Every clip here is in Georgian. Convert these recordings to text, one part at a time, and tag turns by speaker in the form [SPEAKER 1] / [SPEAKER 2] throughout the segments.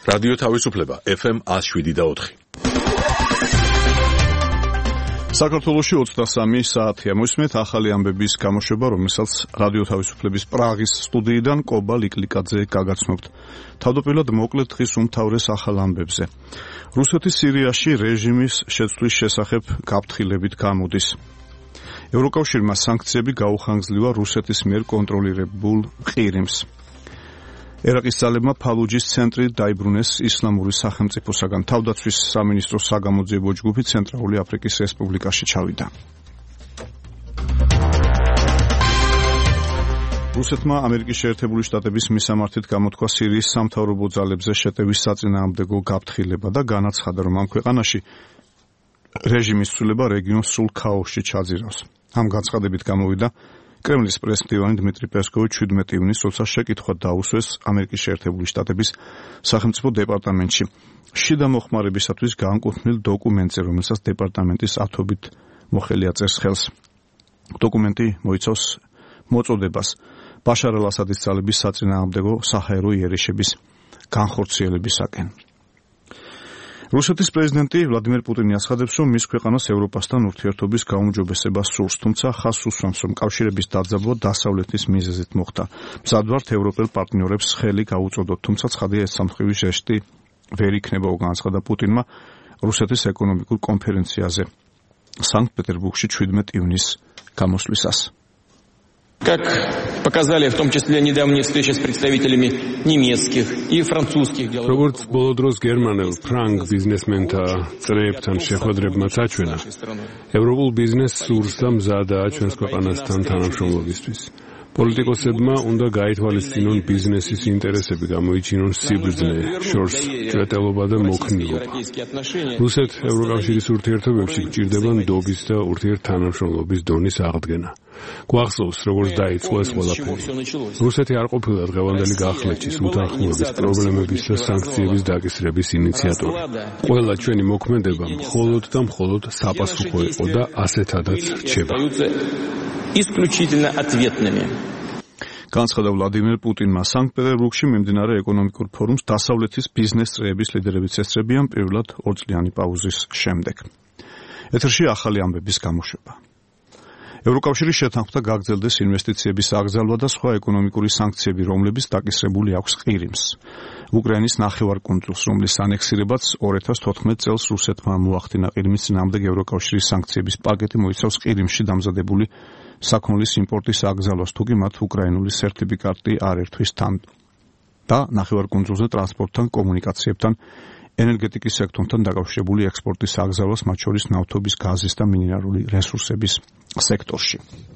[SPEAKER 1] რადიო თავისუფლება FM 107.4. საქართველოში 23 საათია. მოსმენთ ახალი ამბების გამოშვება, რომელსაც რადიო თავისუფლების პრაღის სტუდიიდან კობა ლიკლიკაძე გაგაცნობთ. თავდაპირველად მოკლედ დღის უმთავრეს ახალ ამბებზე. რუსეთის სირიაში რეჟიმის შეცვლის შესახებ გაფრთხილებით გამოდის. ევროკავშირმა სანქციები გაუხანგრძლივა რუსეთის მიერ კონტროლირებულ ყირიმს. ერაყის ძალებმა ფალუჯის ცენტრი დაიბრუნეს ისლამური სახელმწიფოსაგან. თავდაცვის სამინისტროს საგამოძიებო ჯგუფი ცენტრალური აფრიკის რესპუბლიკაში ჩავიდა. რუსეთმა ამერიკის შეერთებული შტატების მისამართით გამოთქვა სირიის სამთავრობო ძალებზე შეტევის საწინააღმდეგო გაფრთხილება და განაცხადა, რომ ამ ქვეყანაში რეჟიმის ცვლილება რეგიონს სრულ ქაოსში ჩაძირავს. ამ განცხადებით გამოვიდა კრემლის პრესმდივანი დმიტრი პესკოვი 17 ივნისს, როცა შეკითხვა დაუსვეს ამერიკის შეერთებული შტატების სახელმწიფო დეპარტამენტში შიდა მოხმარებისათვის განკუთვნილ დოკუმენტზე, რომელსაც დეპარტამენტის ათობით მოხელი აწერს ხელს. დოკუმენტი მოიცავს მოწოდებას ბაშარ ალ-ასადის ძალების საწინააღმდეგო საჰაერო იერიშების განხორციელებისაკენ. რუსეთის პრეზიდენტი ვლადიმერ პუტინი აცხადებს, რომ მის ქვეყანას ევროპასთან ურთიერთობის გაუმჯობესება სურს, თუმცა ხაზს უსვამს, რომ კავშირების დაძაბვა დასავლეთის მიზეზით მოხდა. მზად ვართ ევროპელ პარტნიორებს ხელი გაუწოდოთ, თუმცა ცხადია ეს სამხრივი ჟესტი ვერ იქნება, განაცხადა პუტინმა რუსეთის ეკონომიკურ კონფერენციაზე სანქტ-პეტერბურგში 17 ივნისს გამოსვლისას.
[SPEAKER 2] Как показали в том числе недавние встречи с представителями немецких и французских делов.
[SPEAKER 3] როგორც ბოლო დროს გერმანელ ფრანგ ბიზნესმენთა წრეებთან შეხვედრებმა წაჩვენა, ევროპულ ბიზნესს სურს და მზადაა ჩვენს ქვეყანასთან თანამშრომლობისთვის. პოლიტიკოსებმა უნდა გაითვალისწინონ ბიზნესის ინტერესები, გამოიჩინონ სიბრძნე, შორს ჭრეტელობა და მოქნილობა. რუსეთ-ევროკავშირის ურთიერთობებში გჭირდება ნდობის და ურთიერთთანამშრომლობის დონის აღდგენა. გვახსოვს, როგორც დაიწყო ეს ყველაფერი. რუსეთი არ ყოფილა დღევანდელი გახლეჩის, უთანხმოების პრობლემების და სანქციების დაკისრების ინიციატორი. ყველა ჩვენი მოქმედება მხოლოდ და მხოლოდ საპასუხო იყო და ასეთადაც რჩება.
[SPEAKER 2] исключительно ответными.
[SPEAKER 1] განაცხადა ვლადიმერ პუტინმა სანქტ-პეტერბურგში მიმდინარე ეკონომიკურ ფორუმს დასავლეთის ბიზნეს წრეების ლიდერებიც ესწრებიან პირველად 2 წლიანი პაუზის შემდეგ. ეთერში ახალი ამბების გამოშვება. ევროკავშირი შეთანხმდა გაგრძელდეს ინვესტიციების აკრძალვა და სხვა ეკონომიკური სანქციები, რომლებიც დაკისრებული აქვს ყირიმს. უკრაინის ნახევარკუნძულს, რომლის ანექსირებაც 2014 წელს რუსეთმა მოახდინა. ყირიმის წინააღმდეგ ევროკავშირის სანქციების პაკეტი მოიცავს ყირიმში დამზადებული საქონლის იმპორტის აკრძალვას, თუკი მათ უკრაინული სერტიფიკატი არ ერთვის თან და ნახევარკუნძულზე ტრანსპორტთან, კომუნიკაციებთან, ენერგეტიკის სექტორთან დაკავშირებული ექსპორტის აკრძალვას, მათ შორის ნავთობის, გაზის და მინერალური რესურსების სექტორში.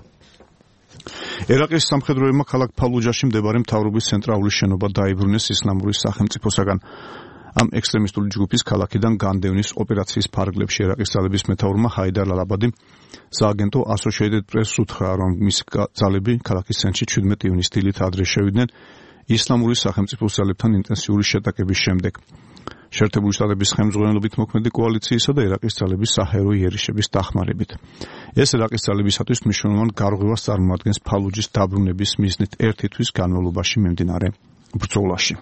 [SPEAKER 1] ერაყის სამხედროებმა ქალაქ ფალუჯაში მდებარე მთავრობის ცენტრალური შენობა დაიბრუნეს ისლამური სახელმწიფოსაგან. ამ ექსტრემისტული ჯგუფის ქალაქიდან განდევნის ოპერაციის ფარგლებში ერაყის ძალების მეთაურმა ჰაიდარ ალ-აბადი სააგენტო Associated Press-ს უთხრა, რომ მის ძალები ქალაქის ცენტრში 17 ივნისს დილით ადრე შევიდნენ ისლამური სახელმწიფოს ძალებთან ინტენსიური შეტაკების შემდეგ. შეერთებული შტატების ხელმძღვანელობით მოქმედი კოალიციისა და ერაყის ძალების საჰაერო იერიშების დახმარებით. ეს ერაყის ძალებისათვის მნიშვნელოვან გარღვევას წარმოადგენს ფალუჯის დაბრუნების მიზნით 1 თვის განმავლობაში მიმდინარე ბრძოლაში.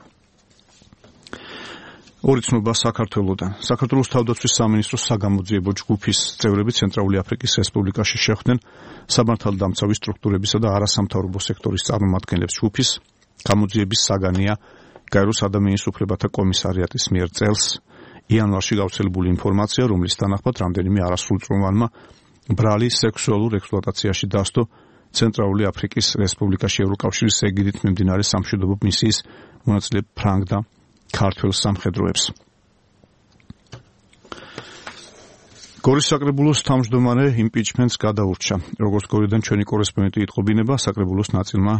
[SPEAKER 1] ორი ცნობა საქართველოდან. საქართველოს თავდაცვის სამინისტროს საგამოძიებო ჯგუფის წევრები ცენტრალური აფრიკის რესპუბლიკაში შეხვდნენ სამართალდამცავი სტრუქტურებისა და არასამთავრობო სექტორის წარმომადგენლებს. ჯგუფის გამოძიების საგანია გაეროს ადამიანის უფლებათა კომისარიატის მიერ წელს იანვარში გავრცელებული ინფორმაცია, რომლის თანახმად რამდენიმე არასრულწლოვანმა ბრალი სექსუალურ ექსპლუატაციაში დასდო ცენტრალური აფრიკის რესპუბლიკაში ევროკავშირის ეგიდით მიმდინარე სამშვიდობო მისიის მონაწილე ფრანგ და ქართველ სამხედროებს. გორის საკრებულოს თავმჯდომარე იმპიჩმენტს გადაურჩა. როგორც გორიდან ჩვენი კორესპონდენტი იტყობინება, საკრებულოს ნაწილმა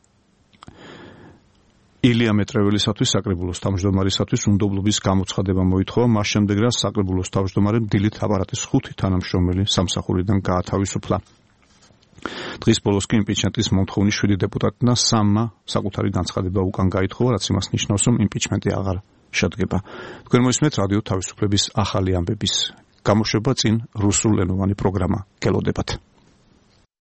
[SPEAKER 1] ილია მეტრეველისათვის საკრებულოს თავმჯდომარისათვის უნდობლობის გამოცხადება მოითხოვა, მას შემდეგ რაც საკრებულოს თავმჯდომარემ დილით აპარატის 5 თანამშრომელი სამსახურიდან გაათავისუფლა. დღის ბოლოს კი იმპიჩმენტის მომთხოვნი 7 დეპუტატმა 3-მა საკუთარი განცხადება უკან გაითხოვა, რაც იმას ნიშნავს, რომ იმპიჩმენტი აღარ შედგება. თქვენ მოისმენთ რადიო თავისუფლების ახალი ამბების გამოშვება, წინ რუსულენოვანი პროგრამა გელოდებათ.